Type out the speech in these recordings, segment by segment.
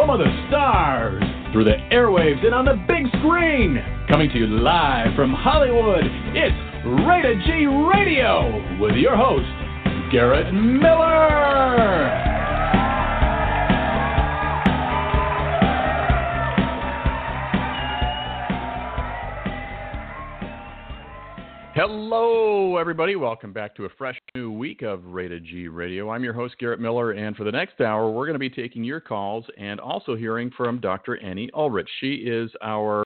home of the stars, through the airwaves and on the big screen. Coming to you live from Hollywood, it's Rated G Radio with your host, Garrett Miller. Hello, everybody. Welcome back to a fresh new week of Rated G Radio. I'm your host, Garrett Miller, and for the next hour, we're going to be taking your calls and also hearing from Dr. Annie Ulrich. She is our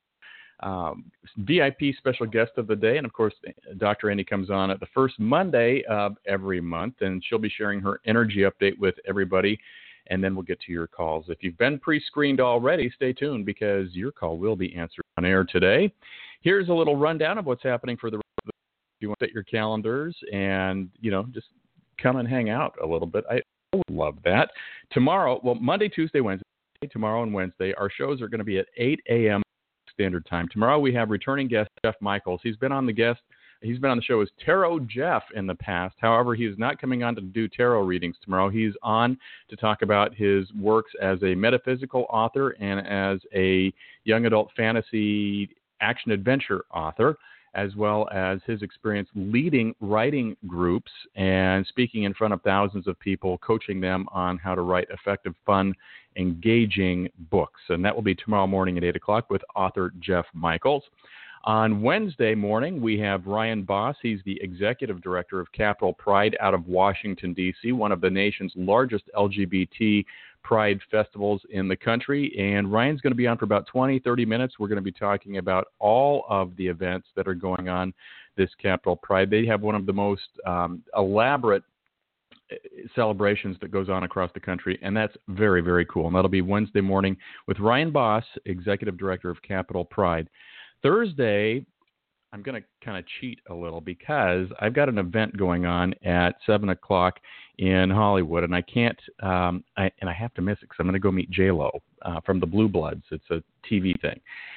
VIP special guest of the day, and of course, Dr. Annie comes on at the first Monday of every month, and she'll be sharing her energy update with everybody, and then we'll get to your calls. If you've been pre-screened already, stay tuned because your call will be answered on air today. Here's a little rundown of what's happening for the you want to set your calendars and, just come and hang out a little bit. I would love that. Tomorrow, Monday, Tuesday, Wednesday, tomorrow and Wednesday, our shows are going to be at 8 a.m. Standard Time. Tomorrow we have returning guest Jeff Michaels. He's been on the show as Tarot Jeff in the past. However, he is not coming on to do tarot readings tomorrow. He's on to talk about his works as a metaphysical author and as a young adult fantasy action-adventure author, as well as his experience leading writing groups and speaking in front of thousands of people, coaching them on how to write effective, fun, engaging books. And that will be tomorrow morning at 8 o'clock with author Jeff Michaels. On Wednesday morning, we have Ryan Boss. He's the executive director of Capital Pride out of Washington, D.C., one of the nation's largest LGBT Pride festivals in the country. And Ryan's going to be on for about 20, 30 minutes. We're going to be talking about all of the events that are going on this Capital Pride. They have one of the most elaborate celebrations that goes on across the country, and that's very, very cool. And that'll be Wednesday morning with Ryan Boss, executive director of Capital Pride. Thursday, I'm going to kind of cheat a little because I've got an event going on at 7 o'clock in Hollywood, and I can't, I have to miss it because I'm going to go meet J-Lo from the Blue Bloods. It's a TV thing.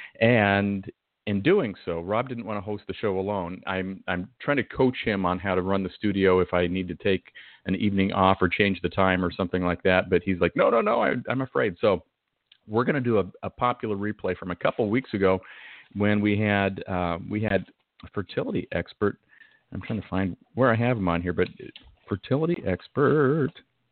And in doing so, Rob didn't want to host the show alone. I'm trying to coach him on how to run the studio if I need to take an evening off or change the time or something like that. But he's like, no, I'm afraid. So we're going to do a popular replay from a couple weeks ago when we had a fertility expert. I'm trying to find where I have him on here, but fertility expert.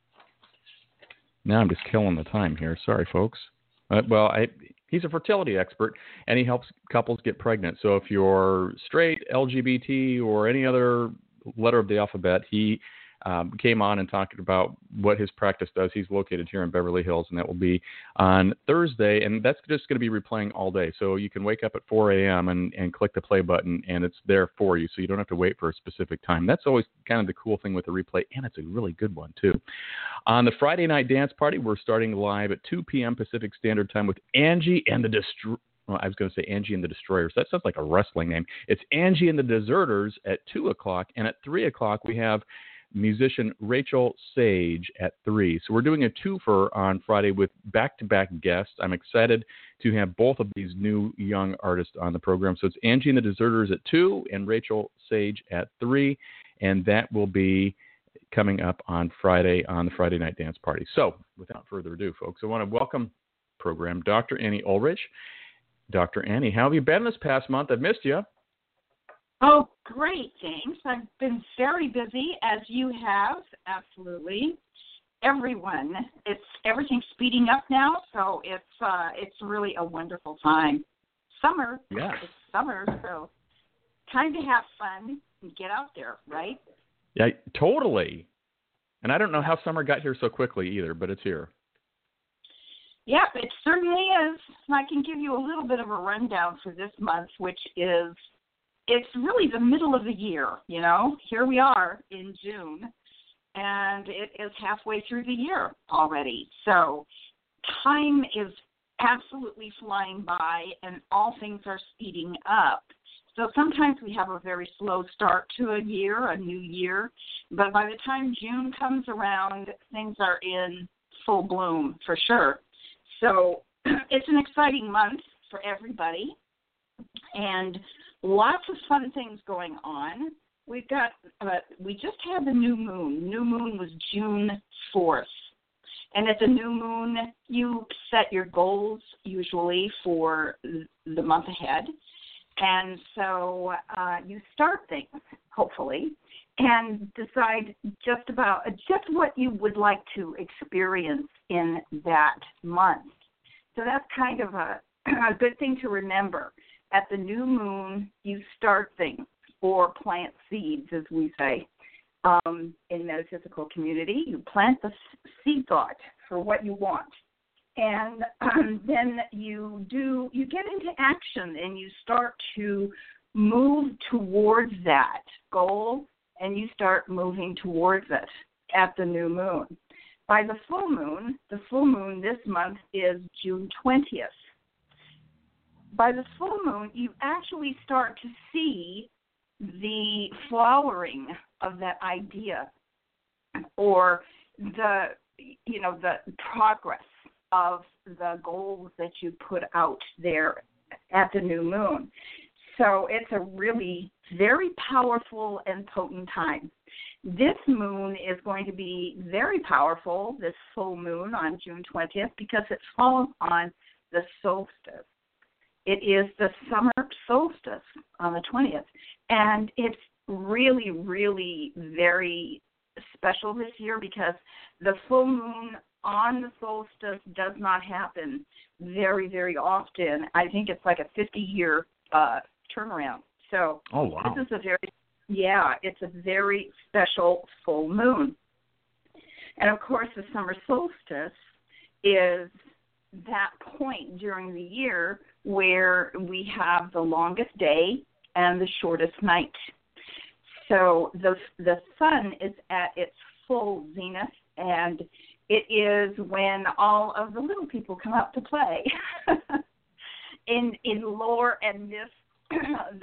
Now I'm just killing the time here. Sorry, folks. He's a fertility expert, and he helps couples get pregnant. So if you're straight, LGBT, or any other letter of the alphabet, he came on and talked about what his practice does. He's located here in Beverly Hills, and that will be on Thursday, and that's just going to be replaying all day. So you can wake up at 4 a.m. and click the play button, and it's there for you, so you don't have to wait for a specific time. That's always kind of the cool thing with the replay, and it's a really good one, too. On the Friday night dance party, we're starting live at 2 p.m. Pacific Standard Time with Angie and the I was going to say Angie and the Destroyers. That sounds like a wrestling name. It's Angie and the Deserters at 2 o'clock, and at 3 o'clock we have musician Rachel Sage at 3. So we're doing a twofer on Friday with back-to-back guests. I'm excited to have both of these new young artists on the program. So it's Angie and the Deserters at 2 and Rachel Sage at 3, and that will be coming up on Friday on the Friday Night Dance Party. So without further ado, folks, I want to welcome program Dr. Annie Ulrich. Dr. Annie, how have you been this past month? I've missed you. Oh, great, thanks. I've been very busy, as you have, absolutely. Everyone, everything's speeding up now, so it's really a wonderful time. Summer, yeah. It's summer, so time to have fun and get out there, right? Yeah, totally. And I don't know how summer got here so quickly either, but it's here. Yeah, it certainly is. I can give you a little bit of a rundown for this month, which is, it's really the middle of the year, Here we are in June, and it is halfway through the year already. So time is absolutely flying by, and all things are speeding up. So sometimes we have a very slow start to a year, a new year, but by the time June comes around, things are in full bloom for sure. So it's an exciting month for everybody, and lots of fun things going on. We just had the new moon. New moon was June 4th, And at the new moon, you set your goals usually for the month ahead. And so you start things, hopefully, and decide just what you would like to experience in that month. So that's kind of a good thing to remember. At the new moon, you start things or plant seeds, as we say. In metaphysical community, you plant the seed thought for what you want. And then you get into action and you start to move towards that goal, and you start moving towards it at the new moon. By the full moon this month is June 20th. By the full moon, you actually start to see the flowering of that idea, or the progress of the goals that you put out there at the new moon. So it's a really very powerful and potent time. This moon is going to be very powerful, this full moon on June 20th, because it falls on the solstice. It is the summer solstice on the 20th, and it's really, really very special this year because the full moon on the solstice does not happen very, very often. I think it's like a 50-year turnaround. So oh, wow. This is it's a very special full moon. And, of course, the summer solstice is that point during the year where we have the longest day and the shortest night. So the sun is at its full zenith, and it is when all of the little people come out to play. in lore and myth,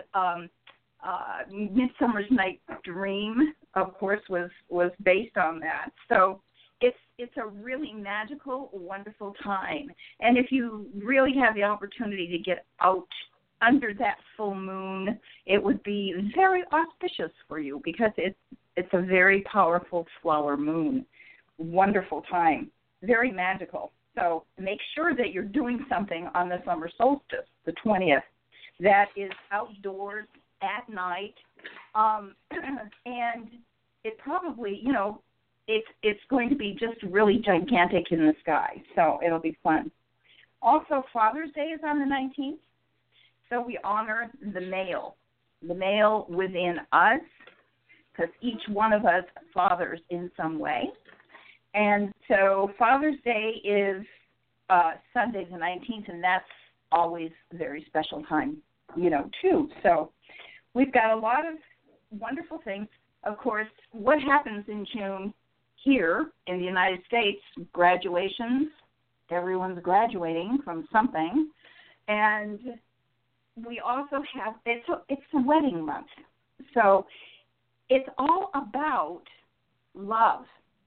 Midsummer's Night Dream, of course, was based on that. So it's a really magical, wonderful time. And if you really have the opportunity to get out under that full moon, it would be very auspicious for you because it's a very powerful flower moon. Wonderful time. Very magical. So make sure that you're doing something on the summer solstice, the 20th, that is outdoors at night. And it probably, it's going to be just really gigantic in the sky. So it'll be fun. Also, Father's Day is on the 19th. So we honor the male within us, because each one of us fathers in some way. And so Father's Day is Sunday the 19th, and that's always a very special time, too. So we've got a lot of wonderful things. Of course, what happens in June here in the United States, graduations, everyone's graduating from something, and we also have, it's a wedding month. So it's all about love.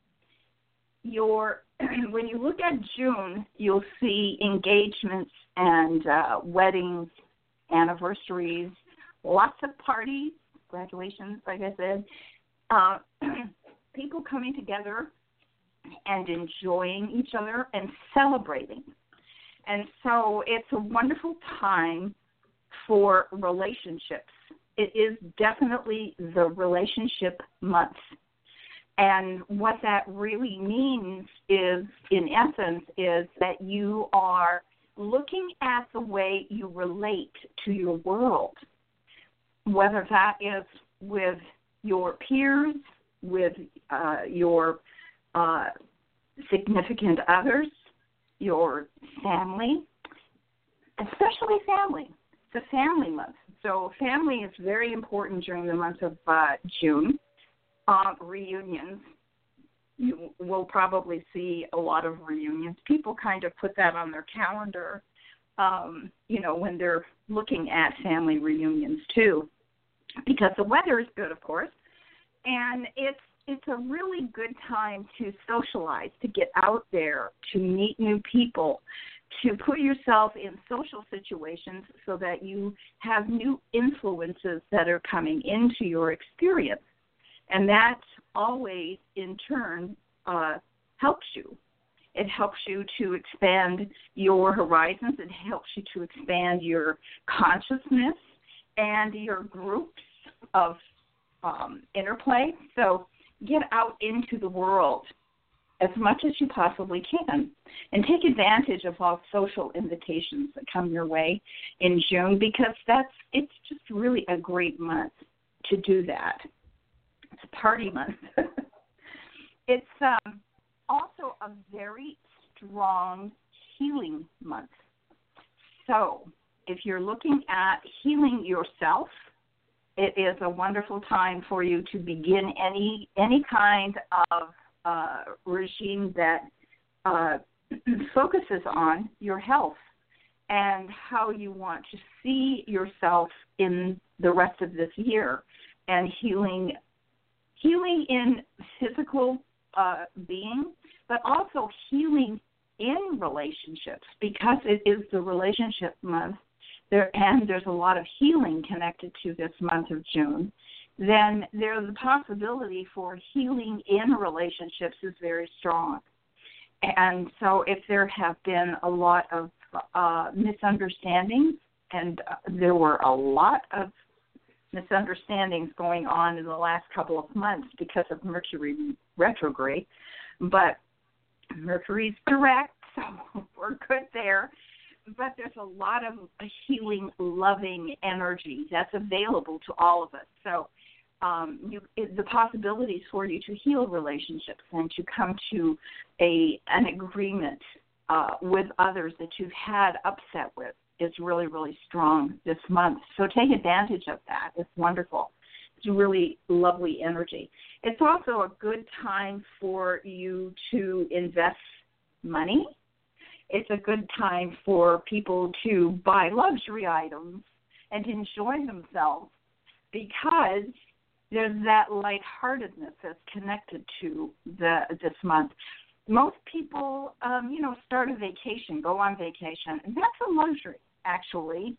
When you look at June, you'll see engagements and weddings, anniversaries, lots of parties, graduations, like I said, people coming together and enjoying each other and celebrating. And so it's a wonderful time for relationships. It is definitely the relationship month. And what that really means is, in essence, is that you are looking at the way you relate to your world, whether that is with your peers, with your significant others, your family, especially family. It's a family month. So family is very important during the month of June. Reunions. You will probably see a lot of reunions. People kind of put that on their calendar, when they're looking at family reunions too, because the weather is good, of course, and it's a really good time to socialize, to get out there, to meet new people, to put yourself in social situations so that you have new influences that are coming into your experience. And that always, in turn, helps you. It helps you to expand your horizons. It helps you to expand your consciousness and your groups of interplay. So get out into the world as much as you possibly can and take advantage of all social invitations that come your way in June, because it's just really a great month to do that. It's a party month. It's also a very strong healing month. So if you're looking at healing yourself, it is a wonderful time for you to begin any kind of regime that focuses on your health and how you want to see yourself in the rest of this year, and healing in physical being, but also healing in relationships, because it is the relationship month, and there's a lot of healing connected to this month of June. Then there's the possibility for healing in relationships is very strong. And so if there have been a lot of misunderstandings, and there were a lot of misunderstandings going on in the last couple of months because of Mercury retrograde, but Mercury's direct, so we're good there. But there's a lot of healing, loving energy that's available to all of us. So the possibilities for you to heal relationships and to come to an agreement with others that you've had upset with is really, really strong this month. So take advantage of that. It's wonderful. It's really lovely energy. It's also a good time for you to invest money. It's a good time for people to buy luxury items and enjoy themselves, because there's that lightheartedness that's connected to this month. Most people, start a vacation, go on vacation, and that's a luxury, actually,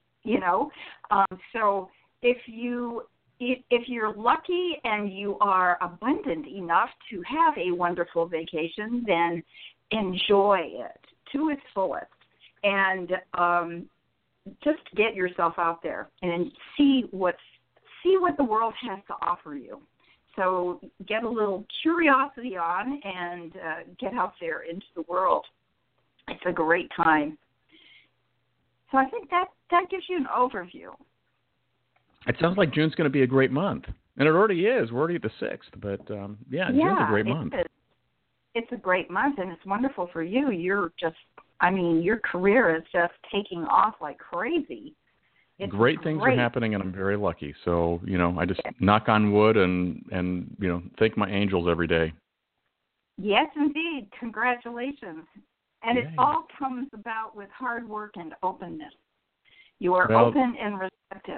So if you're lucky and you are abundant enough to have a wonderful vacation, then enjoy it to its fullest, and just get yourself out there and see what the world has to offer you. So get a little curiosity on and get out there into the world. It's a great time. So I think that gives you an overview. It sounds like June's going to be a great month. And it already is. We're already at the 6th. But, June's a great month. It's a great month, and it's wonderful for you. You're just, your career is just taking off like crazy. It's great things are happening, and I'm very lucky. So, I just knock on wood and thank my angels every day. Yes, indeed. Congratulations. And it all comes about with hard work and openness. You are open and receptive.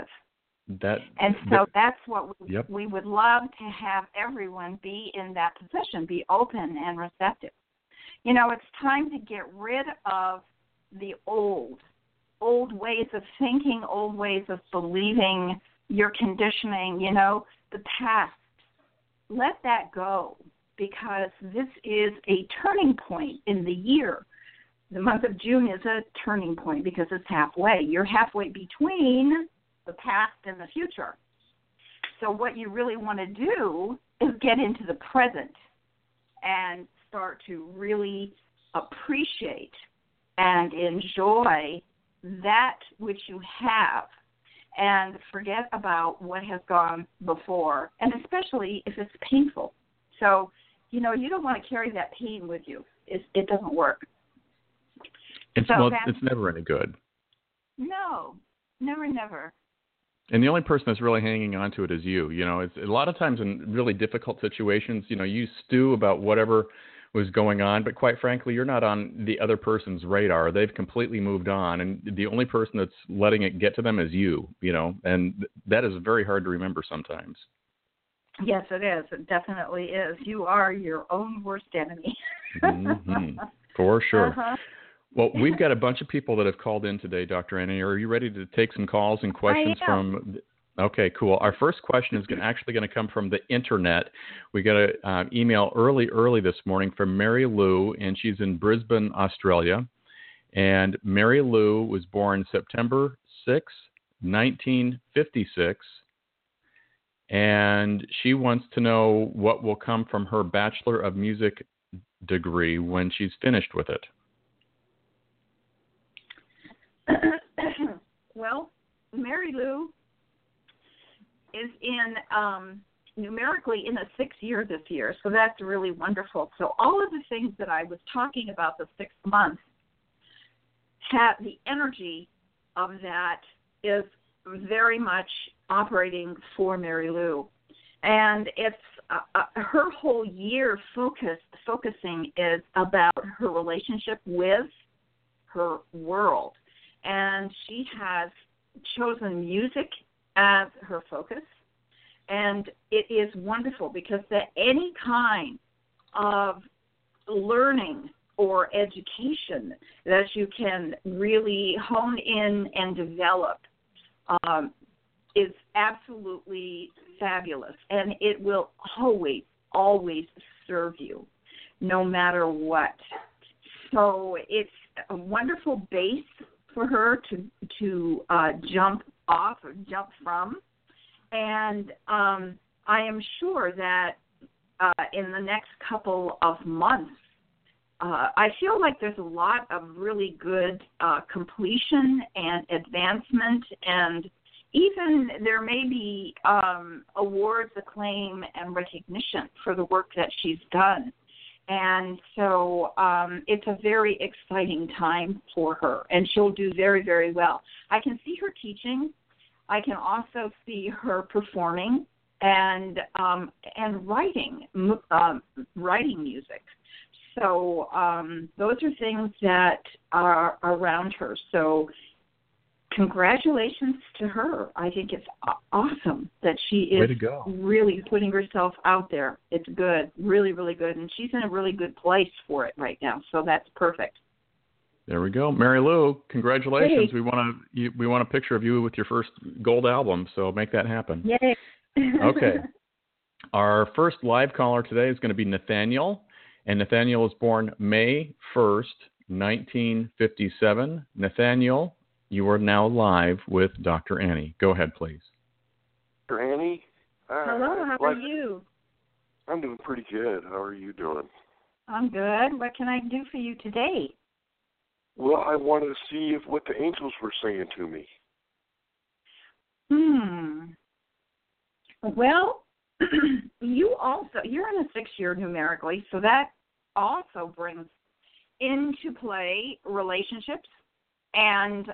That's what we would love to have everyone be in that position, be open and receptive. It's time to get rid of the old ways of thinking, old ways of believing, your conditioning, the past. Let that go, because this is a turning point in the year. The month of June is a turning point because it's halfway. You're halfway between the past and the future. So what you really want to do is get into the present and start to really appreciate and enjoy that which you have, and forget about what has gone before, and especially if it's painful. So, you don't want to carry that pain with you. It doesn't work. It's never any good. No, never. And the only person that's really hanging on to it is you. It's a lot of times in really difficult situations, you stew about whatever was going on, but quite frankly, you're not on the other person's radar. They've completely moved on, and the only person that's letting it get to them is you, and that is very hard to remember sometimes. Yes, it is. It definitely is. You are your own worst enemy. Mm-hmm. For sure. Uh-huh. Well, we've got a bunch of people that have called in today, Dr. Annie. Are you ready to take some calls and questions from? Okay, cool. Our first question is actually going to come from the internet. We got an email early this morning from Mary Lou, and she's in Brisbane, Australia. And Mary Lou was born September 6, 1956. And she wants to know what will come from her Bachelor of Music degree when she's finished with it. Well, Mary Lou is in numerically in the 6th year this year, so that's really wonderful. So all of the things that I was talking about the 6th month, have the energy of that is very much operating for Mary Lou, and it's her whole year focusing is about her relationship with her world, and she has chosen music as her focus, and it is wonderful because any kind of learning or education that you can really hone in and develop is absolutely fabulous, and it will always serve you no matter what. So it's a wonderful base for her to jump off or jump from, and I am sure that in the next couple of months, I feel like there's a lot of really good completion and advancement, and even there may be awards, acclaim, and recognition for the work that she's done. And so it's a very exciting time for her, and she'll do very, very well. I can see her teaching. I can also see her performing and writing music. So those are things that are around her. So congratulations to her. I think it's awesome that she is really putting herself out there. It's good, really, really good. And she's in a really good place for it right now. So that's perfect. There we go. Mary Lou, congratulations. Hey. We want a picture of you with your first gold album, so make that happen. Yay. Okay. Our first live caller today is going to be Nathaniel. And Nathaniel was born May 1st, 1957. Nathaniel, you are now live with Dr. Annie. Go ahead, please. Dr. Annie? Hello, how are you? I'm doing pretty good. How are you doing? I'm good. What can I do for you today? Well, I wanted to see what the angels were saying to me. Well, you're in a 6th year numerically, so that also brings into play relationships. And,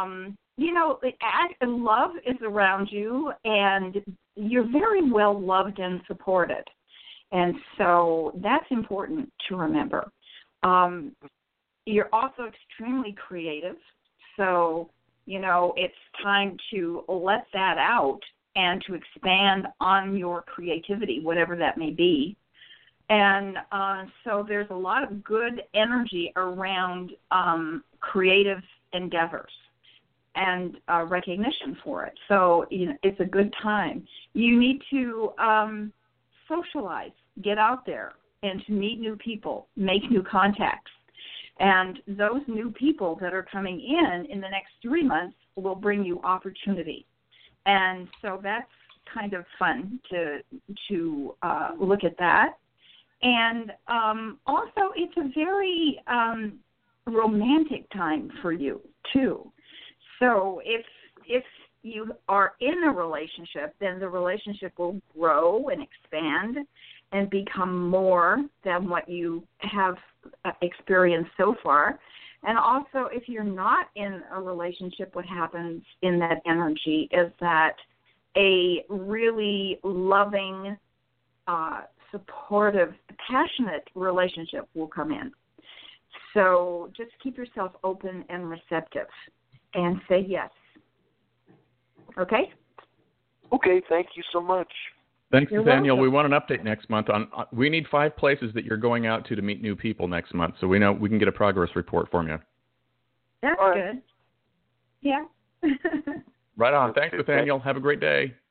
love is around you, and you're very well loved and supported. And so that's important to remember. You're also extremely creative. So, it's time to let that out and to expand on your creativity, whatever that may be. And so there's a lot of good energy around creative endeavors and recognition for it. So, it's a good time. You need to socialize, get out there, and to meet new people, make new contacts. And those new people that are coming in the next 3 months will bring you opportunity. And so that's kind of fun to look at that. And also, it's a very romantic time for you, too. So if you are in a relationship, then the relationship will grow and expand and become more than what you have experienced so far. And also, if you're not in a relationship, what happens in that energy is that a really loving, supportive, passionate relationship will come in. So just keep yourself open and receptive and say yes. Okay? Okay, thank you so much. Thanks, You're Nathaniel. welcome. We want an update next month on. We need 5 places that you're going out to meet new people next month, so we know we can get a progress report from you. That's All right. good. Yeah. Right on. Thanks, Nathaniel. Have a great day.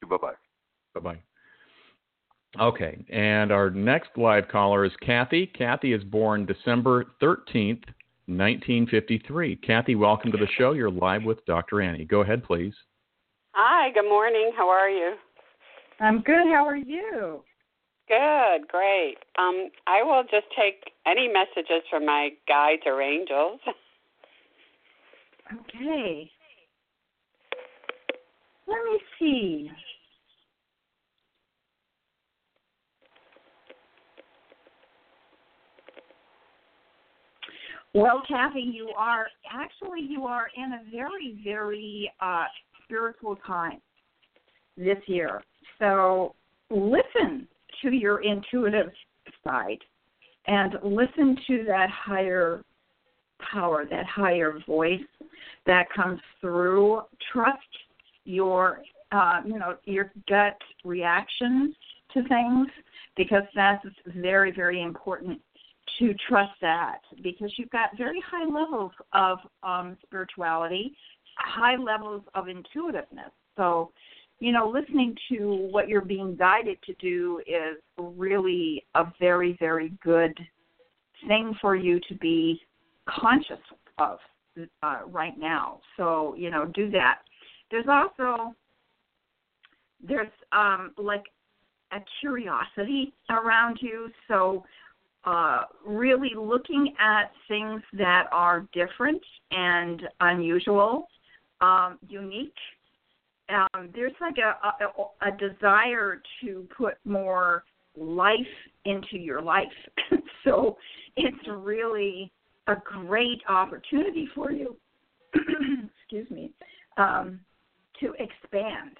Bye-bye. Bye-bye. Okay, and our next live caller is Kathy. Kathy is born December 13th, 1953. Kathy, welcome to the show. You're live with Dr. Annie. Go ahead, please. Hi, good morning. How are you? I'm good. How are you? Good, great. I will just take any messages from my guides or angels. Okay. Let me see. Well, Kathy, you are in a very, very spiritual time this year. So listen to your intuitive side and listen to that higher power, that higher voice that comes through. Trust your gut reaction to things, because that's very, very important to trust that, because you've got very high levels of spirituality, high levels of intuitiveness. So, listening to what you're being guided to do is really a very, very good thing for you to be conscious of right now. So, do that. There's also, like a curiosity around you. So, really looking at things that are different and unusual, unique. There's like a desire to put more life into your life. So it's really a great opportunity for you, excuse me, to expand.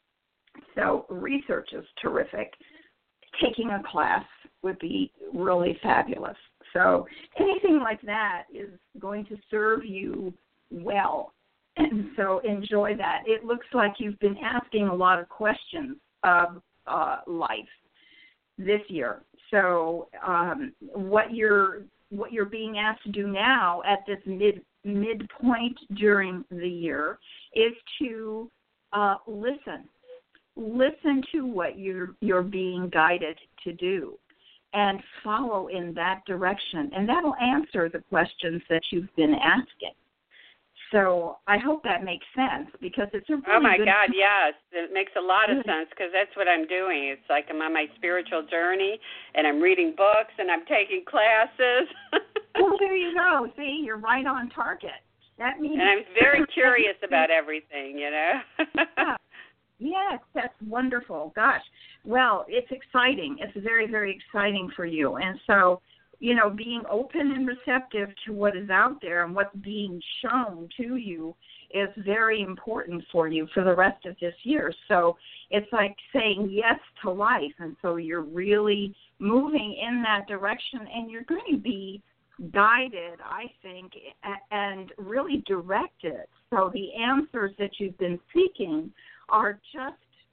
So research is terrific. Taking a class would be really fabulous. So anything like that is going to serve you well. And so enjoy that. It looks like you've been asking a lot of questions of life this year. So what you're being asked to do now at this midpoint during the year is to listen. Listen to what you're being guided to do and follow in that direction. And that'll answer the questions that you've been asking. So I hope that makes sense, because it's a really Oh, my good God, yes. It makes a lot of sense, because that's what I'm doing. It's like I'm on my spiritual journey, and I'm reading books, and I'm taking classes. Well, there you go. See, you're right on target. That means. And I'm very curious about everything, Yeah. Yes, that's wonderful. Gosh. Well, it's exciting. It's very, very exciting for you. And so, being open and receptive to what is out there and what's being shown to you is very important for you for the rest of this year. So it's like saying yes to life. And so you're really moving in that direction, and you're going to be guided, I think, and really directed. So the answers that you've been seeking are just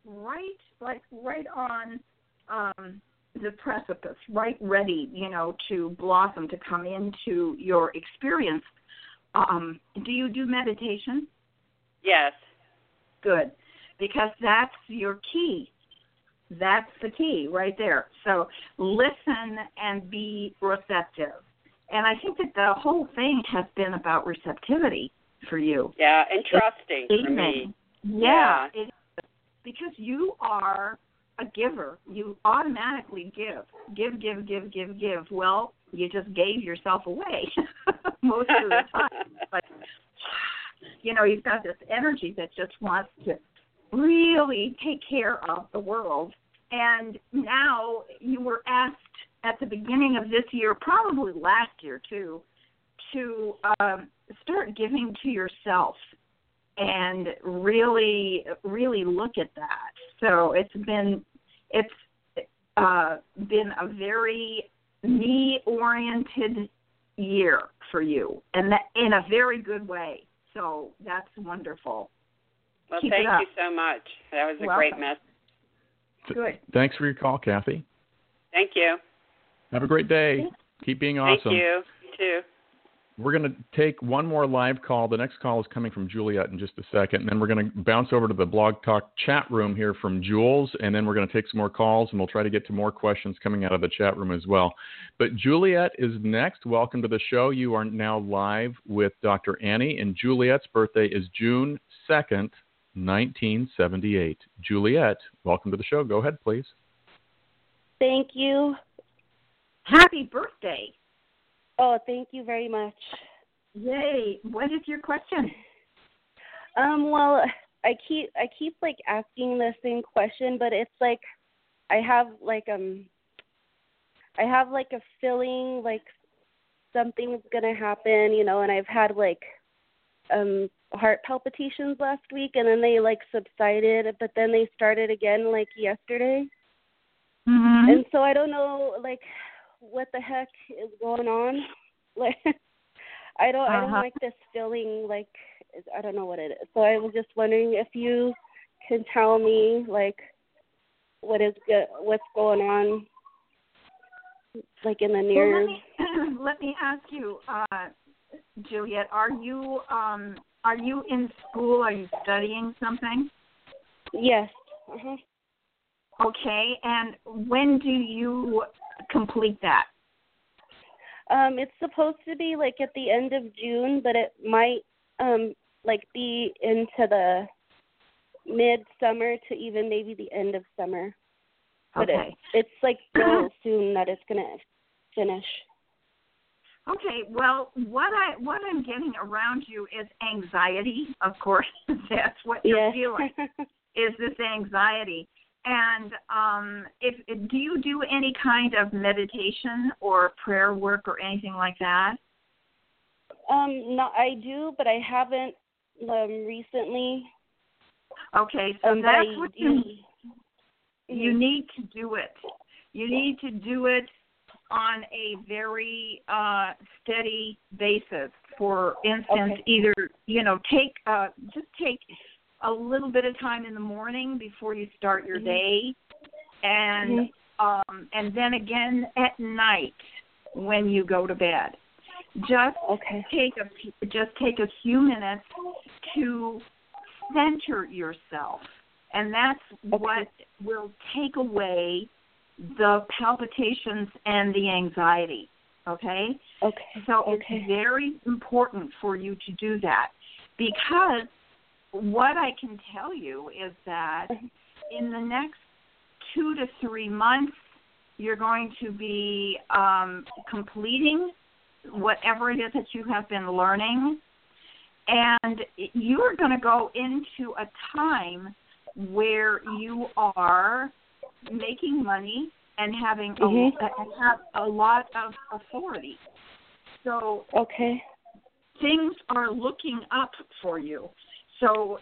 right on the precipice, right ready, to blossom, to come into your experience. Do you do meditation? Yes. Good, because that's your key. That's the key right there. So listen and be receptive. And I think that the whole thing has been about receptivity for you. Yeah, and trusting for me. Yeah. Because you are a giver. You automatically give. Give. Well, you just gave yourself away most of the time. But, you've got this energy that just wants to really take care of the world. And now you were asked at the beginning of this year, probably last year too, to start giving to yourself and really, really look at that. So it's been a very me-oriented year for you, and that in a very good way. So that's wonderful. Well, Keep thank it up. you so much. That was a Welcome. great message. Good. Thanks for your call, Kathy. Thank you. Have a great day. Keep being awesome. Thank you. You too. We're going to take one more live call. The next call is coming from Juliet in just a second, and then we're going to bounce over to the Blog Talk chat room here from Jules, and then we're going to take some more calls, and we'll try to get to more questions coming out of the chat room as well. But Juliet is next. Welcome to the show. You are now live with Dr. Annie, and Juliet's birthday is June 2nd, 1978. Juliet, welcome to the show. Go ahead, please. Thank you. Happy birthday. Oh, thank you very much. Yay. What is your question? Well, I keep like asking the same question, but it's like I have like a feeling like something's gonna happen, you know, and I've had like heart palpitations last week, and then they like subsided, but then they started again like yesterday. Mm-hmm. And so I don't know like what the heck is going on. Like I don't like this feeling, like I don't know what it is. So I was just wondering if you can tell me like what's going on, like in the near. Well, let me ask you, Juliet, are you in school? Are you studying something? Yes. Uh-huh. Okay, and when do you complete that? It's supposed to be like at the end of June, but it might like be into the mid-summer to even maybe the end of summer. But okay. It's like real soon that it's going to finish. Okay, well, what I'm getting around you is anxiety, of course. That's what you're feeling, is this anxiety. And do you do any kind of meditation or prayer work or anything like that? No, I do, but I haven't recently. Okay, so that's what you need to do it. You need to do it on a very steady basis. For instance, either take a little bit of time in the morning before you start your day, and then again at night when you go to bed. Just take a few minutes to center yourself, and that's what will take away the palpitations and the anxiety. Okay? So it's very important for you to do that, because what I can tell you is that in the next 2 to 3 months, you're going to be completing whatever it is that you have been learning, and you are going to go into a time where you are making money and having have a lot of authority. So things are looking up for you. So,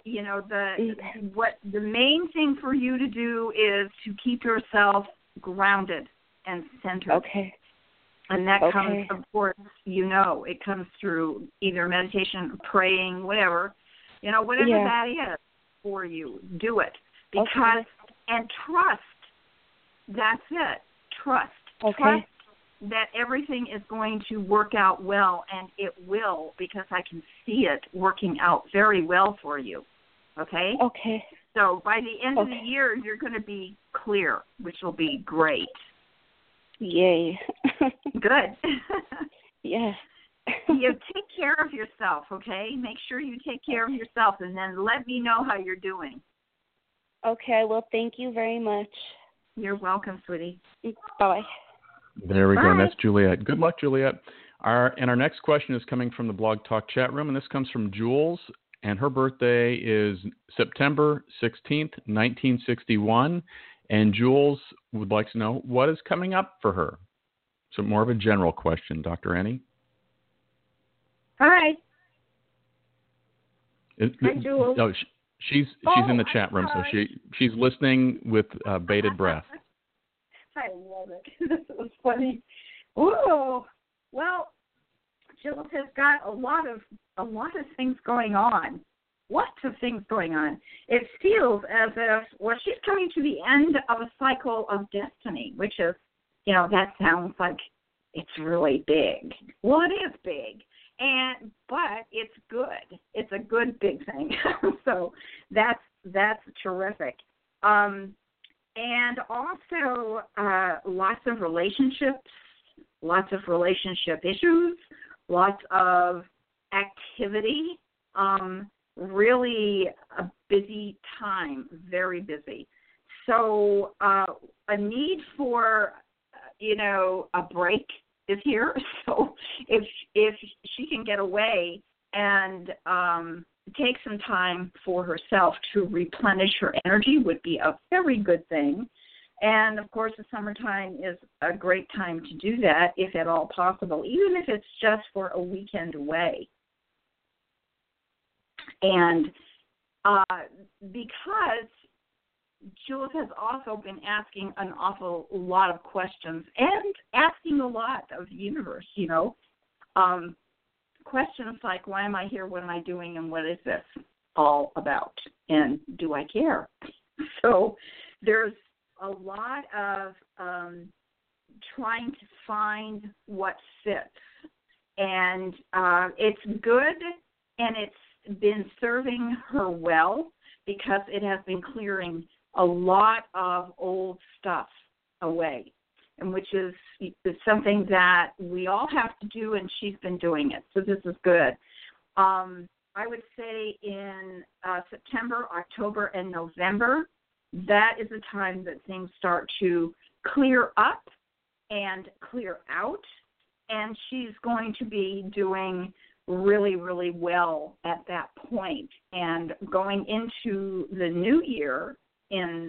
the main thing for you to do is to keep yourself grounded and centered. Okay. And that comes, of course, it comes through either meditation, praying, whatever. Whatever that is for you, do it. Because, and trust, that's it. Trust. Trust that everything is going to work out well, and it will, because I can see it working out very well for you. Okay? Okay. So by the end of the year, you're going to be clear, which will be great. Yay. Good. Yes. You take care of yourself, okay? Make sure you take care of yourself, and then let me know how you're doing. Okay, well, thank you very much. You're welcome, sweetie. Bye-bye. There we go. And that's Juliet. Good luck, Juliet. Our next question is coming from the Blog Talk chat room, and this comes from Jules, and her birthday is September 16th, 1961. And Jules would like to know what is coming up for her. So more of a general question, Dr. Annie. Hi. Hi, Jules. No, she's in the chat room, so she's listening with bated breath. I love it. This was funny. Whoa. Well, Jules has got a lot of things going on. Lots of things going on. It feels as if, she's coming to the end of a cycle of destiny, which is, that sounds like it's really big. Well, it is big. But it's good. It's a good big thing. So that's terrific. And also lots of relationship issues, lots of activity. Really a busy time, very busy. So a need for a break is here. So if she can get away and take some time for herself to replenish her energy, would be a very good thing. And of course, the summertime is a great time to do that, if at all possible, even if it's just for a weekend away. And because Jules has also been asking an awful lot of questions and asking a lot of the universe, questions like, why am I here, what am I doing, and what is this all about, and do I care? So there's a lot of trying to find what fits, and it's good, and it's been serving her well because it has been clearing a lot of old stuff away, and which is something that we all have to do, and she's been doing it. So this is good. I would say in September, October, and November, that is the time that things start to clear up and clear out, and she's going to be doing really, really well at that point. And going into the new year in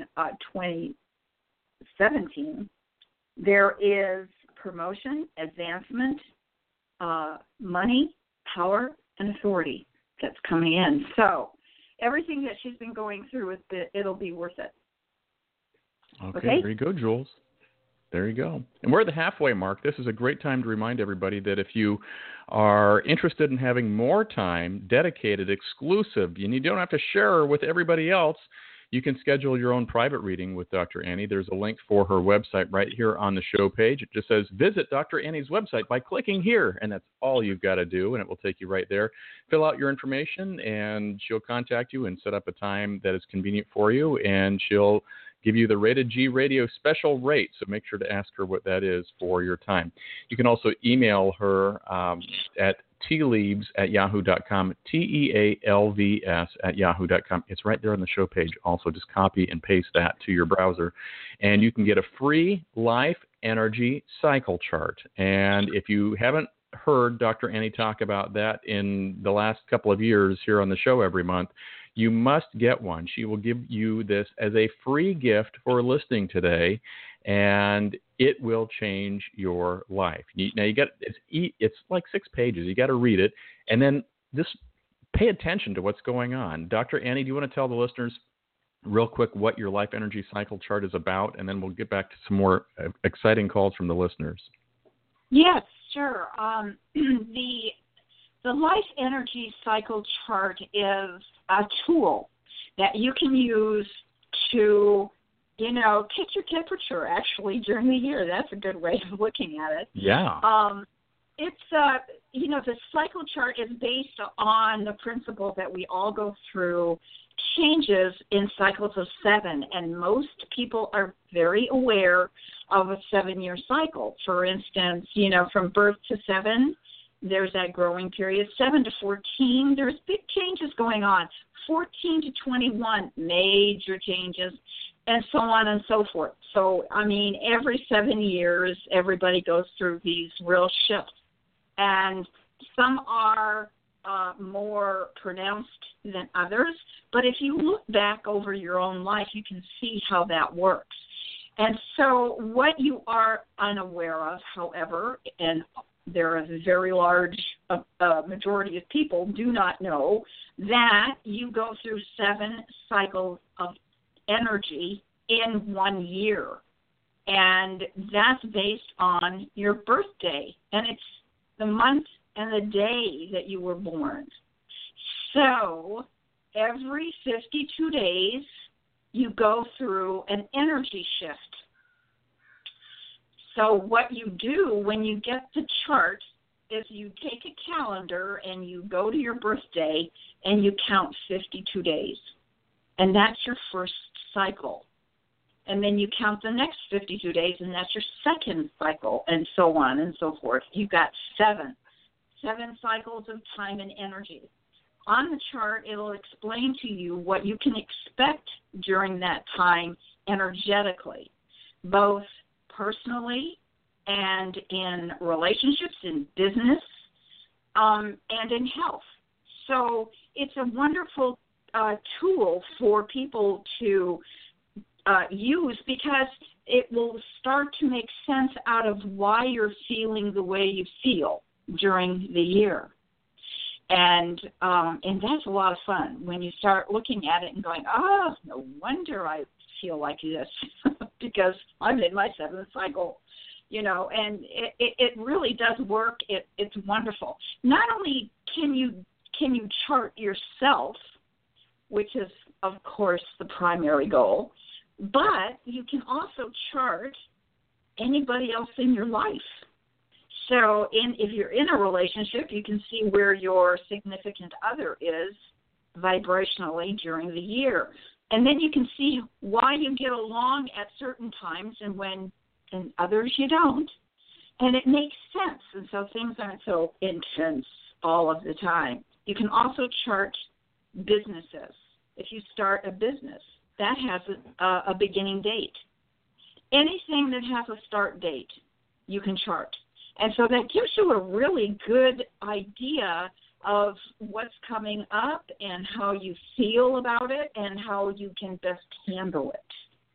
2017, there is promotion, advancement, money, power, and authority that's coming in. So everything that she's been going through, it'll be worth it. Okay, there you go, Jules. There you go. And we're at the halfway mark. This is a great time to remind everybody that if you are interested in having more time, dedicated, exclusive, and you don't have to share with everybody else, you can schedule your own private reading with Dr. Annie. There's a link for her website right here on the show page. It just says, visit Dr. Annie's website by clicking here, and that's all you've got to do, and it will take you right there. Fill out your information, and she'll contact you and set up a time that is convenient for you, and she'll give you the Rated G Radio special rate, so make sure to ask her what that is for your time. You can also email her at tealeaves@yahoo.com, TEALVS@yahoo.com. It's right there on the show page. Also, just copy and paste that to your browser, and you can get a free life energy cycle chart. And if you haven't heard Dr. Annie talk about that in the last couple of years here on the show every month, you must get one. She will give you this as a free gift for listening today, and it will change your life. It's like 6 pages. You got to read it, and then just pay attention to what's going on. Dr. Annie, do you want to tell the listeners real quick what your life energy cycle chart is about, and then we'll get back to some more exciting calls from the listeners? Yes, sure. The life energy cycle chart is a tool that you can use to, get your temperature actually during the year. That's a good way of looking at it. Yeah. It's, the cycle chart is based on the principle that we all go through changes in cycles of 7, and most people are very aware of a 7-year cycle. For instance, from birth to 7, there's that growing period. 7 to 14, there's big changes going on. 14 to 21, major changes, and so on and so forth. So, every 7 years, everybody goes through these real shifts. And some are more pronounced than others. But if you look back over your own life, you can see how that works. And so what you are unaware of, however, and there is a very large majority of people do not know that you go through 7 cycles of energy in 1 year. And that's based on your birthday. And it's the month and the day that you were born. So every 52 days, you go through an energy shift. So what you do when you get the chart is you take a calendar and you go to your birthday and you count 52 days. And that's your first cycle. And then you count the next 52 days, and that's your second cycle, and so on and so forth. You've got seven cycles of time and energy. On the chart, it'll explain to you what you can expect during that time energetically, both personally and in relationships, in business, and in health. So it's a wonderful tool for people to use, because it will start to make sense out of why you're feeling the way you feel during the year. And that's a lot of fun when you start looking at it and going, no wonder I feel like this, because I'm in my seventh cycle, and it really does work. It's wonderful. Not only can you chart yourself, which is, of course, the primary goal, but you can also chart anybody else in your life. So if you're in a relationship, you can see where your significant other is vibrationally during the year. And then you can see why you get along at certain times and when and others you don't. And it makes sense. And so things aren't so intense all of the time. You can also chart businesses. If you start a business, that has a beginning date. Anything that has a start date, you can chart. And so that gives you a really good idea of what's coming up and how you feel about it and how you can best handle it.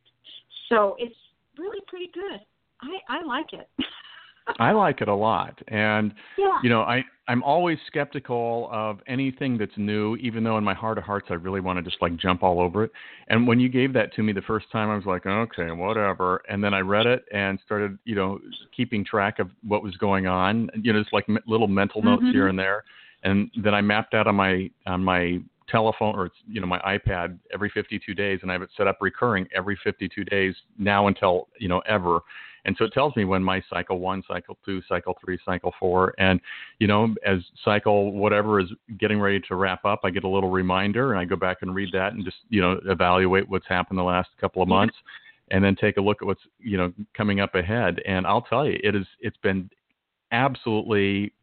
So it's really pretty good. I like it. I like it a lot. And, yeah. I'm always skeptical of anything that's new, even though in my heart of hearts I really want to just jump all over it. And when you gave that to me the first time, I was like, okay, whatever. And then I read it and started, keeping track of what was going on, just little mental notes here and there. And then I mapped out on my telephone or my iPad every 52 days, and I have it set up recurring every 52 days now until, ever. And so it tells me when my cycle 1, cycle 2, cycle 3, cycle 4, and, as cycle whatever is getting ready to wrap up, I get a little reminder and I go back and read that and just, evaluate what's happened the last couple of months and then take a look at what's, coming up ahead. And I'll tell you, it's been absolutely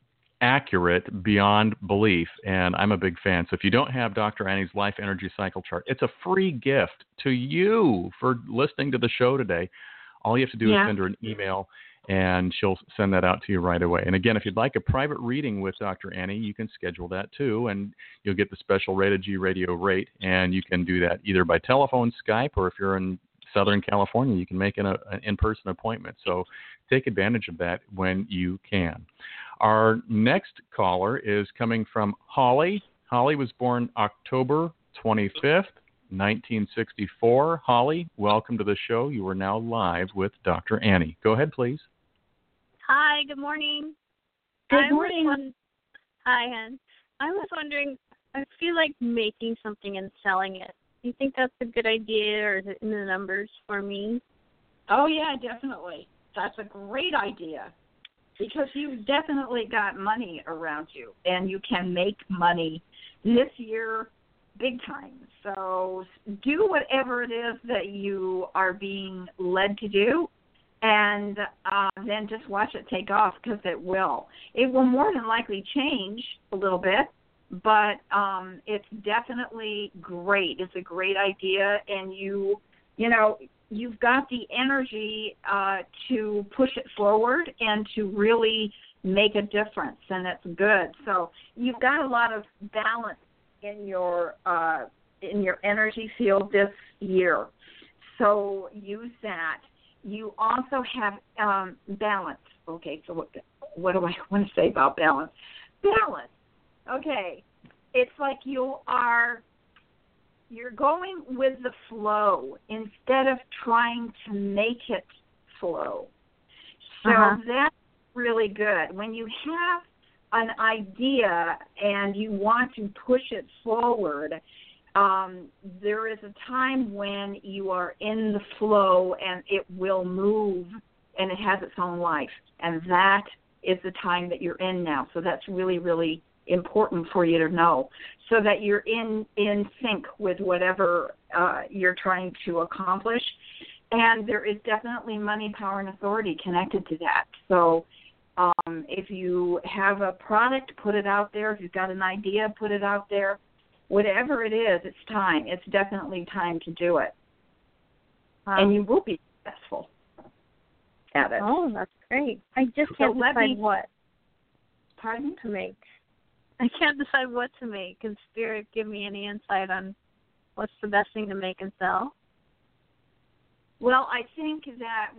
accurate beyond belief, and I'm a big fan. So if you don't have Dr. Annie's Life Energy Cycle Chart, it's a free gift to you for listening to the show today. All you have to do is send her an email, and she'll send that out to you right away. And again, if you'd like a private reading with Dr. Annie, you can schedule that too, and you'll get the special Rated G radio rate, and you can do that either by telephone, Skype, or if you're in Southern California, you can make an in-person appointment. So take advantage of that when you can. Our next caller is coming from Holly. Holly was born October 25th, 1964. Holly, welcome to the show. You are now live with Dr. Annie. Go ahead, please. Hi, good morning. Good morning. Hi, Hen. I was wondering, I feel like making something and selling it. Do you think that's a good idea, or is it in the numbers for me? Oh, yeah, definitely. That's a great idea, because you've definitely got money around you, and you can make money this year big time. So do whatever it is that you are being led to do, and then just watch it take off, because it will. It will more than likely change a little bit, but it's definitely great. It's a great idea, and you've got the energy to push it forward and to really make a difference, and it's good. So you've got a lot of balance in your energy field this year. So use that. You also have balance. Okay, so what do I want to say about balance? Balance. Okay, it's like you're going with the flow instead of trying to make it flow. So that's really good. When you have an idea and you want to push it forward, there is a time when you are in the flow and it will move and it has its own life. And that is the time that you're in now. So that's really, really important for you to know, so that you're in sync with whatever you're trying to accomplish. And there is definitely money, power, and authority connected to that. So if you have a product, put it out there. If you've got an idea, put it out there. Whatever it is, it's time. It's definitely time to do it. And you will be successful at it. Oh, that's great. I just can't decide what to make. I can't decide what to make. Can Spirit give me any insight on what's the best thing to make and sell? Well, I think that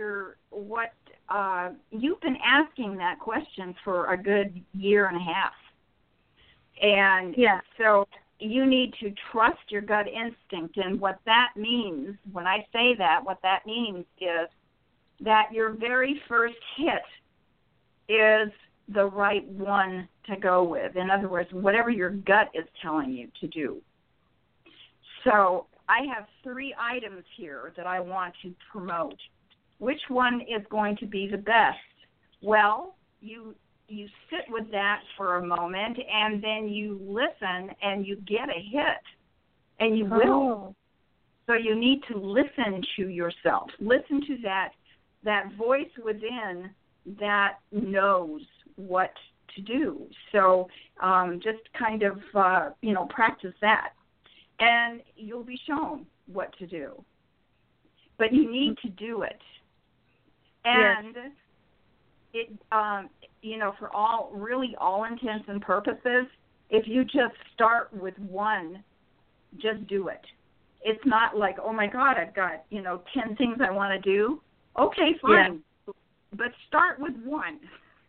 you've been asking that question for a good year and a half. And so you need to trust your gut instinct. And what that means, when I say that, what that means is that your very first hit is the right one to go with. In other words, whatever your gut is telling you to do. So I have 3 items here that I want to promote. Which one is going to be the best? Well, you sit with that for a moment, and then you listen, and you get a hit, and you will. So you need to listen to yourself. Listen to that voice within that knows what to do. So just kind of, practice that. And you'll be shown what to do. But you need to do it. And it, for all intents and purposes, if you just start with one, just do it. It's not like, oh my God, I've got, 10 things I want to do. Okay, fine. Yeah. But start with one.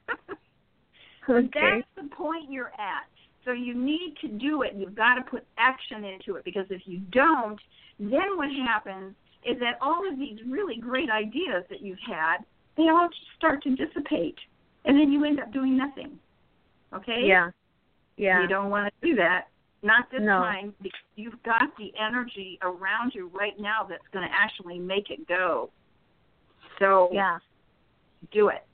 Okay. That's the point you're at. So you need to do it. You've got to put action into it, because if you don't, then what happens is that all of these really great ideas that you've had, they all just start to dissipate, and then you end up doing nothing. Okay? Yeah. You don't want to do that. Not this time, because you've got the energy around you right now that's going to actually make it go. So do it.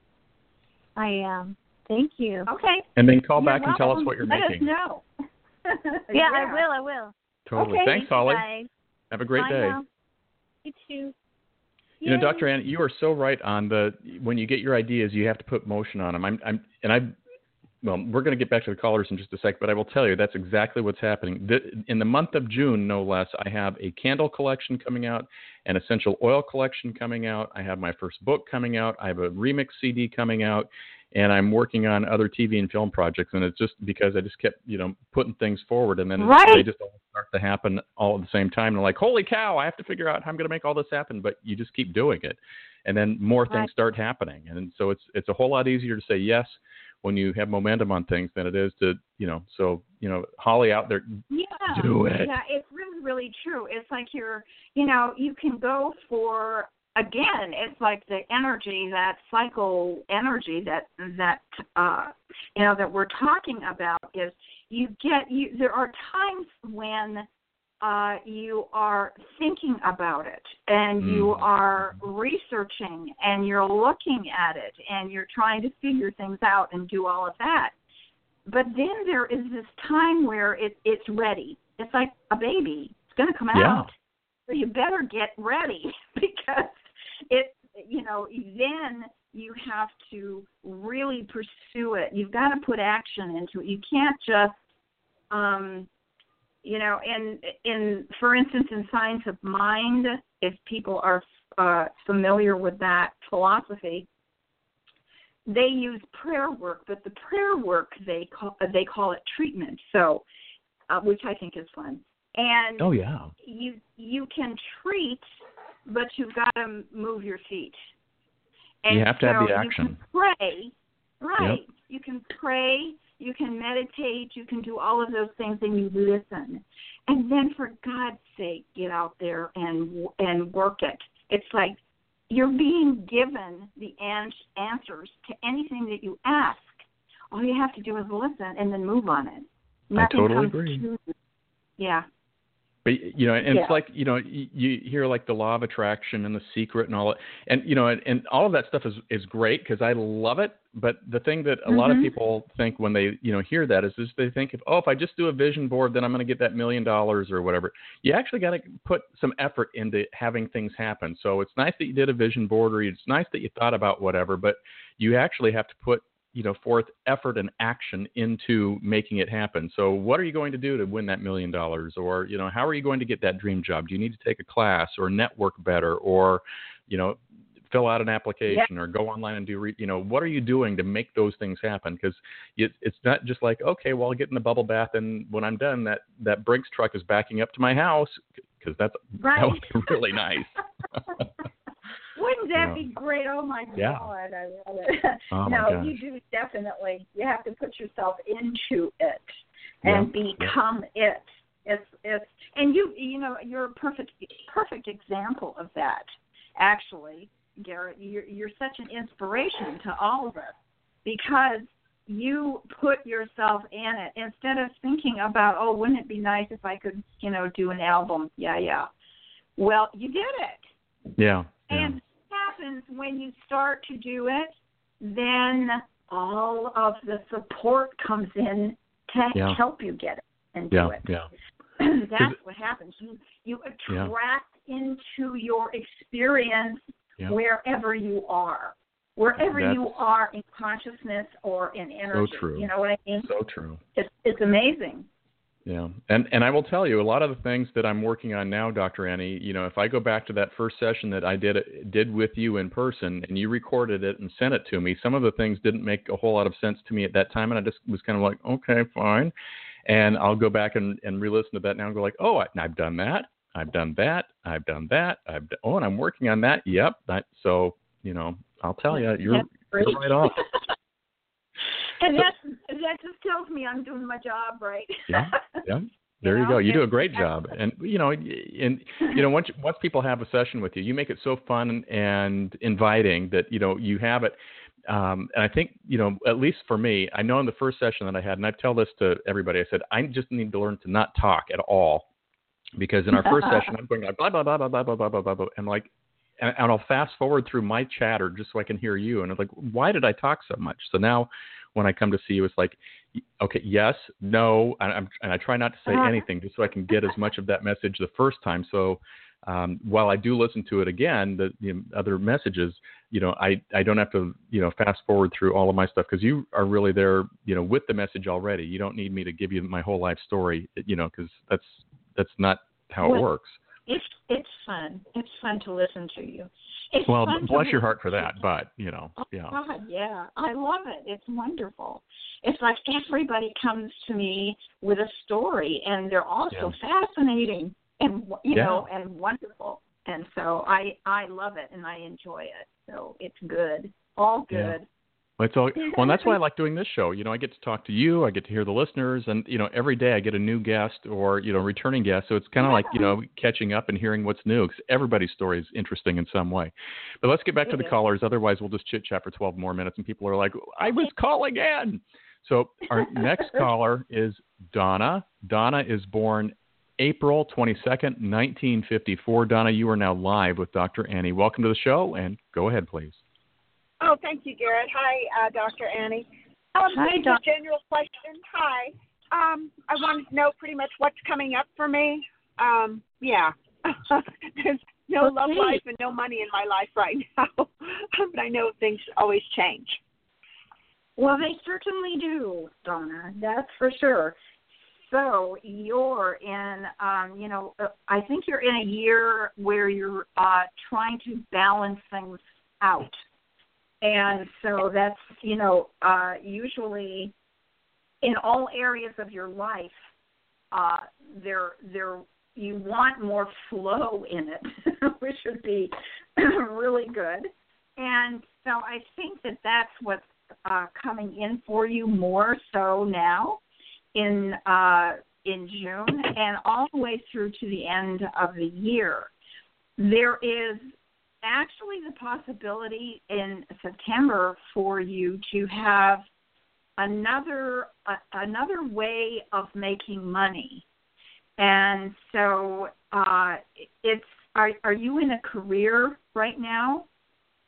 I am. Thank you. Okay. And then call back and tell us what you're Let making. Let us know. Yeah, I will. Totally. Okay. Thanks, Holly. Bye. Have a great Bye day. now. You too. You know, Dr. Ann, you are so right on when you get your ideas, you have to put motion on them. Well, we're going to get back to the callers in just a sec, but I will tell you that's exactly what's happening. In the month of June, no less, I have a candle collection coming out, an essential oil collection coming out. I have my first book coming out. I have a remix CD coming out, and I'm working on other TV and film projects. And it's just because I just kept, putting things forward, and then they just all start to happen all at the same time. And I'm like, holy cow, I have to figure out how I'm going to make all this happen. But you just keep doing it, and then more things start happening. And so it's a whole lot easier to say yes when you have momentum on things than it is to, Holly out there, do it. Yeah, it's really, really true. It's like you can go for, again, it's like the energy, that cycle energy that we're talking about is there are times when you are thinking about it, and you are researching, and you're looking at it, and you're trying to figure things out and do all of that. But then there is this time where it's ready. It's like a baby. It's going to come out. So you better get ready, because then you have to really pursue it. You've got to put action into it. You can't just for instance, in Science of Mind, if people are familiar with that philosophy, they use prayer work, but the prayer work they call it treatment. So, which I think is fun. And you can treat, but you've got to move your feet. And you have to have the action. You can pray, right? Yep. You can pray. You can meditate, you can do all of those things, and you listen. And then, for God's sake, get out there and work it. It's like you're being given the answers to anything that you ask. All you have to do is listen and then move on it. Nothing I totally comes agree. to you. Yeah. But, it's like, you hear like the law of attraction and The Secret and all that. And, and all of that stuff is great because I love it. But the thing that a lot of people think when they, hear that is they think, if I just do a vision board, then I'm going to get that $1 million or whatever. You actually got to put some effort into having things happen. So it's nice that you did a vision board, or it's nice that you thought about whatever, but you actually have to put, forth effort and action into making it happen. So what are you going to do to win that $1 million? Or, how are you going to get that dream job? Do you need to take a class or network better, or, fill out an application or go online and do, what are you doing to make those things happen? Because it's not just like, okay, well, I'll get in the bubble bath, and when I'm done, that Brinks truck is backing up to my house, because that would be really nice. Wouldn't that be great? Oh, my God, I love it. Oh, no, you do definitely. You have to put yourself into it and become it. It's and you're a perfect example of that, actually. Garrett, you're such an inspiration to all of us, because you put yourself in it instead of thinking about, wouldn't it be nice if I could, do an album? Yeah. Well, you did it. Yeah. And what happens when you start to do it, then all of the support comes in to help you get it and do it. Yeah. That's what happens. You attract into your experience wherever you are. Wherever you are in consciousness or in energy. So true. You know what I mean? So true. It's amazing. Yeah. And I will tell you, a lot of the things that I'm working on now, Dr. Annie, if I go back to that first session that I did with you in person, and you recorded it and sent it to me, some of the things didn't make a whole lot of sense to me at that time, and I just was kind of like, okay, fine. And I'll go back and re-listen to that now and go like, I've done that. I've done that. I've done that. And I'm working on that. Yep. So, I'll tell you, you're right on. And that just tells me I'm doing my job right. Yeah. There you go. You do a great job. And once people have a session with you, you make it so fun and inviting that you have it. And I think at least for me, I know in the first session that I had, and I tell this to everybody, I said I just need to learn to not talk at all, because in our first session I'm going like blah blah blah blah blah blah blah blah blah, and like. And I'll fast forward through my chatter just so I can hear you. And it's like, why did I talk so much? So now when I come to see you, it's like, okay, yes, no. And I try not to say anything just so I can get as much of that message the first time. So while I do listen to it again, the other messages, I don't have to, fast forward through all of my stuff, because you are really there, with the message already. You don't need me to give you my whole life story, because that's not how it works. It's fun. It's fun to listen to you. Well, bless your heart for that, but, Oh, God, yeah. I love it. It's wonderful. It's like everybody comes to me with a story, and they're all so fascinating and, and wonderful. And so I love it, and I enjoy it. So it's good. All good. Yeah. Well, and that's why I like doing this show. I get to talk to you. I get to hear the listeners, and every day I get a new guest or returning guest. So it's kind of like catching up and hearing what's new, because everybody's story is interesting in some way. But let's get back to the callers. Otherwise, we'll just chit chat for 12 more minutes, and people are like, "I was calling in." So our next caller is Donna. Donna is born April 22nd, 1954. Donna, you are now live with Dr. Annie. Welcome to the show, and go ahead, please. Oh, thank you, Garrett. Hi, Dr. Annie. Hi, Dr. General question. Hi. I wanted to know pretty much what's coming up for me. There's no love life and no money in my life right now, but I know things always change. Well, they certainly do, Donna. That's for sure. So you're in, I think you're in a year where you're trying to balance things out. And so that's, usually in all areas of your life, you want more flow in it, which would be really good. And so I think that that's what's coming in for you more so now in June and all the way through to the end of the year. There is actually the possibility in September for you to have another way of making money. And so are you in a career right now?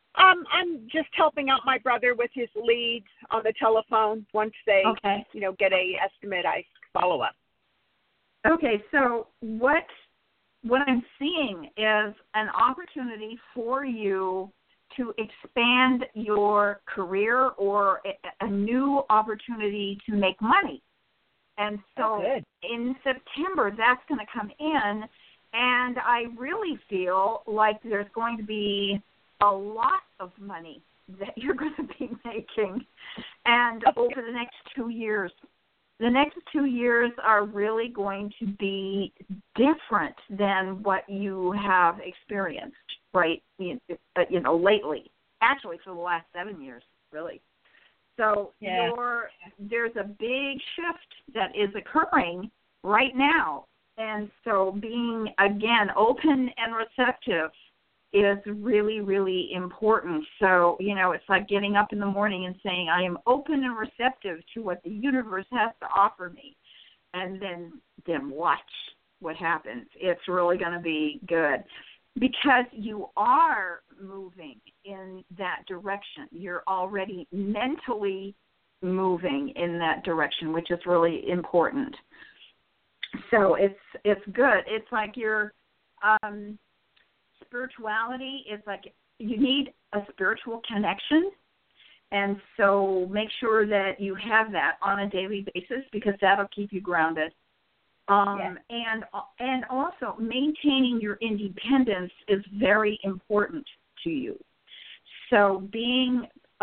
I'm just helping out my brother with his leads on the telephone. Once they, get a estimate, I follow up. Okay, so what I'm seeing is an opportunity for you to expand your career or a new opportunity to make money. And so in September, that's going to come in, and I really feel like there's going to be a lot of money that you're going to be making. And over the next 2 years, the next 2 years are really going to be different than what you have experienced, right? Lately. Actually, for the last 7 years, really. So there's a big shift that is occurring right now. And so being, again, open and receptive is really, really important. So, it's like getting up in the morning and saying, I am open and receptive to what the universe has to offer me. And then watch what happens. It's really going to be good because you are moving in that direction. You're already mentally moving in that direction, which is really important. So it's good. It's like your spirituality is like you need a spiritual connection, and so make sure that you have that on a daily basis because that'll keep you grounded. And also maintaining your independence is very important to you. So being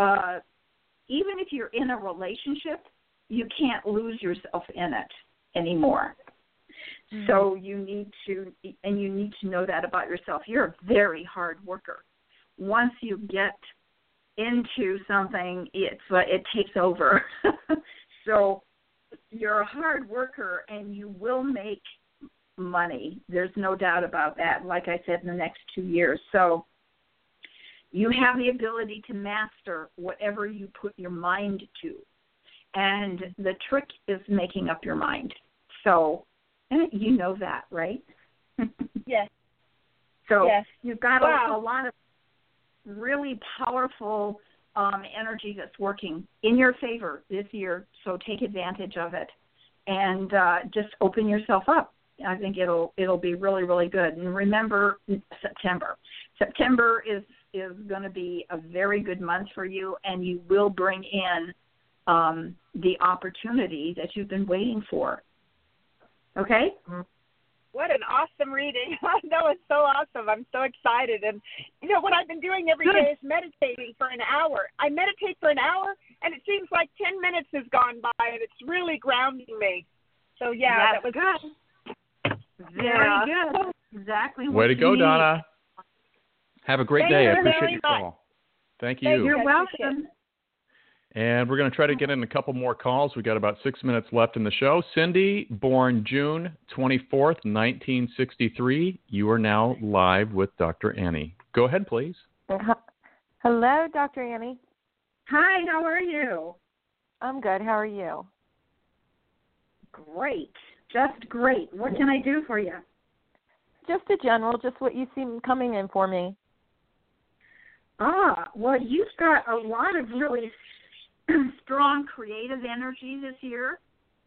even if you're in a relationship, you can't lose yourself in it anymore. Mm-hmm. So you need to know that about yourself. You're a very hard worker. Once you get into something, it takes over. So you're a hard worker, and you will make money. There's no doubt about that, like I said, in the next 2 years. So you have the ability to master whatever you put your mind to. And the trick is making up your mind. So you know that, right? Yes. So you've got a lot of really powerful energy that's working in your favor this year. So take advantage of it and just open yourself up. I think it'll be really, really good. And remember September. September is going to be a very good month for you, and you will bring in the opportunity that you've been waiting for. Okay? What an awesome reading. That was so awesome. I'm so excited. And, what I've been doing every day is meditating for an hour. I meditate for an hour, and it seems like 10 minutes has gone by, and it's really grounding me. So, that was good. Very good. Exactly. Way to go, Donna. Have a great day. I appreciate your call. Thank you. You're welcome. And we're going to try to get in a couple more calls. We got about 6 minutes left in the show. Cindy, born June 24th, 1963. You are now live with Dr. Annie. Go ahead, please. Hello, Dr. Annie. Hi, how are you? I'm good. How are you? Great. Just great. What can I do for you? Just a general, just what you see coming in for me. Well, you've got a lot of really strong creative energy this year.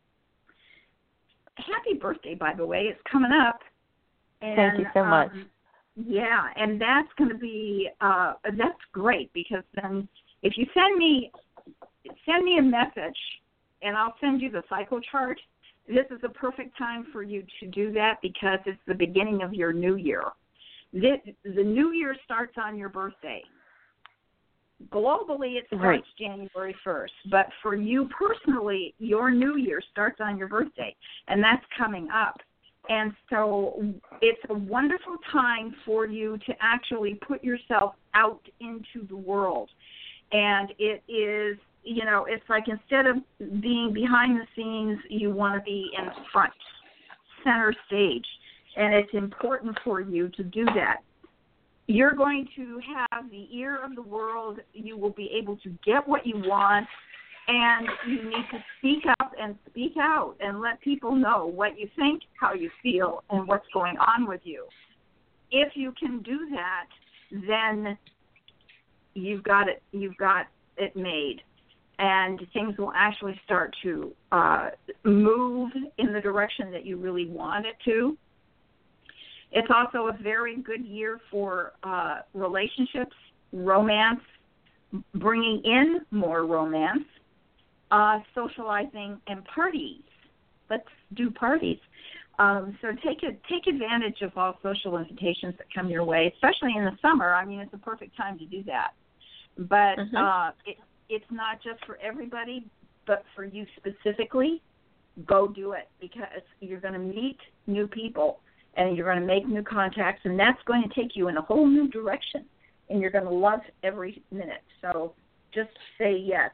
Happy birthday, by the way. It's coming up. And, thank you so much. Yeah, and that's going to be, that's great because then if you send me a message and I'll send you the cycle chart, this is a perfect time for you to do that because it's the beginning of your new year. The new year starts on your birthday. Globally, it starts January 1st, but for you personally, your new year starts on your birthday, and that's coming up. And so it's a wonderful time for you to actually put yourself out into the world. And it is, it's like instead of being behind the scenes, you want to be in front, center stage. And it's important for you to do that. You're going to have the ear of the world. You will be able to get what you want, and you need to speak up and speak out and let people know what you think, how you feel, and what's going on with you. If you can do that, then you've got it made, and things will actually start to move in the direction that you really want it to. It's also a very good year for relationships, romance, bringing in more romance, socializing, and parties. Let's do parties. So take advantage of all social invitations that come your way, especially in the summer. I mean, it's a perfect time to do that. But it's not just for everybody, but for you specifically. Go do it, because you're going to meet new people and you're going to make new contacts, and that's going to take you in a whole new direction, and you're going to love every minute. So just say yes.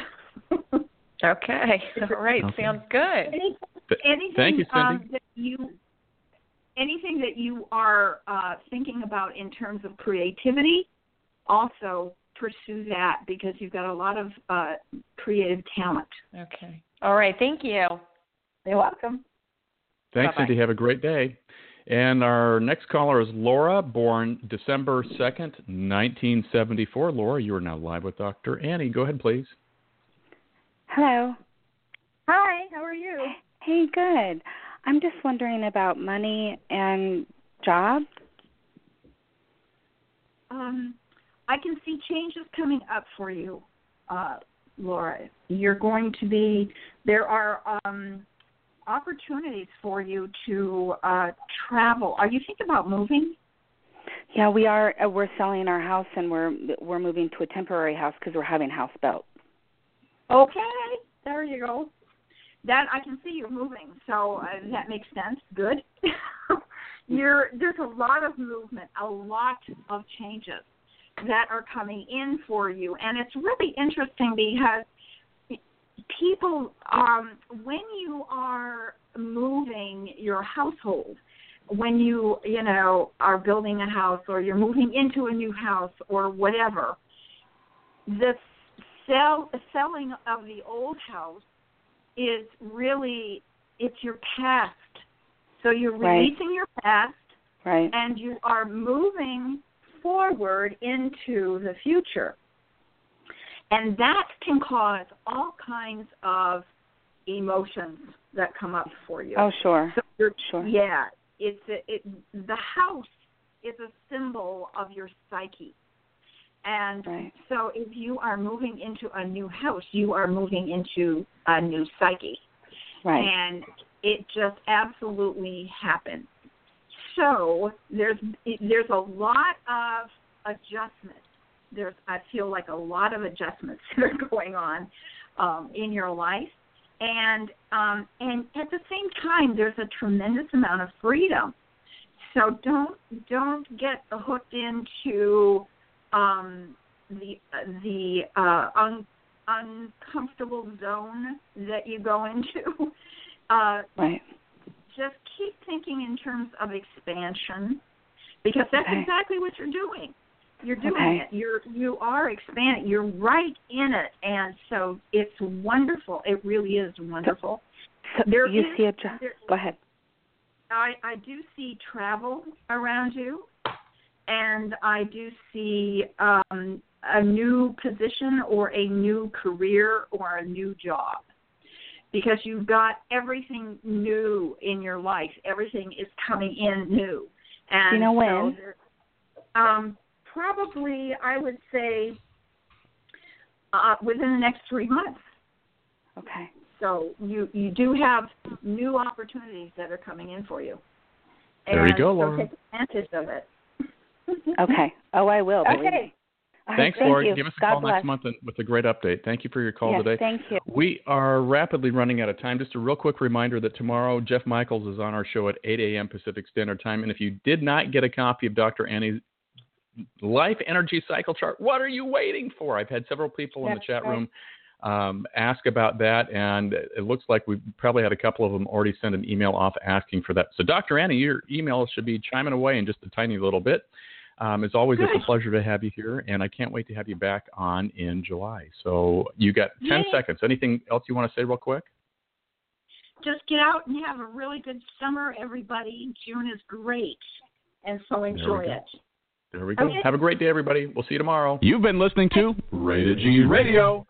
Okay. All right. Okay. Sounds good. Anything, thank you, Cindy. Anything that you are thinking about in terms of creativity, also pursue that, because you've got a lot of creative talent. Okay. All right. Thank you. You're welcome. Thanks, Bye-bye. Cindy. Have a great day. And our next caller is Laura, born December 2nd, 1974. Laura, you are now live with Dr. Annie. Go ahead, please. Hello. Hi, how are you? Hey, good. I'm just wondering about money and job. I can see changes coming up for you, Laura. You're going to be, there are opportunities for you to travel. Are you thinking about moving? Yeah, we are. We're selling our house, and we're moving to a temporary house because we're having house built. Okay, there you go. That I can see you're moving, so that makes sense. Good. There's a lot of movement, a lot of changes that are coming in for you, and it's really interesting because people, when you are moving your household, when you are building a house or you're moving into a new house or whatever, the selling of the old house is really, it's your past. So you're releasing your past, and you are moving forward into the future. And that can cause all kinds of emotions that come up for you. Oh, sure. So sure. Yeah, the house is a symbol of your psyche. And so if you are moving into a new house, you are moving into a new psyche. Right. And it just absolutely happened. So there's a lot of adjustments. I feel like a lot of adjustments that are going on in your life. And at the same time, there's a tremendous amount of freedom. So don't get hooked into the uncomfortable zone that you go into. Just keep thinking in terms of expansion, because that's exactly what you're doing. You're doing it. You are expanding. You're right in it, and so it's wonderful. It really is wonderful. Go ahead. I do see travel around you, and I do see a new position or a new career or a new job, because you've got everything new in your life. Everything is coming in new. And do you know when? So probably, I would say, within the next 3 months. Okay. So you do have new opportunities that are coming in for you. There you go, Laura. So take advantage of it. Okay. Oh, I will. Okay. Thanks, Laura. Give us a call next month with a great update. Thank you for your call today. Thank you. We are rapidly running out of time. Just a real quick reminder that tomorrow Jeff Michaels is on our show at 8 a.m. Pacific Standard Time. And if you did not get a copy of Dr. Annie's Life Energy Cycle Chart, what are you waiting for? I've had several people in the chat room ask about that, and it looks like we've probably had a couple of them already send an email off asking for that. So, Dr. Annie, your email should be chiming away in just a tiny little bit. It's always just a pleasure to have you here, and I can't wait to have you back on in July. So you got 10 seconds. Anything else you want to say real quick? Just get out and have a really good summer, everybody. June is great, and so enjoy it. There we go. Okay. Have a great day, everybody. We'll see you tomorrow. You've been listening to Rated G Radio.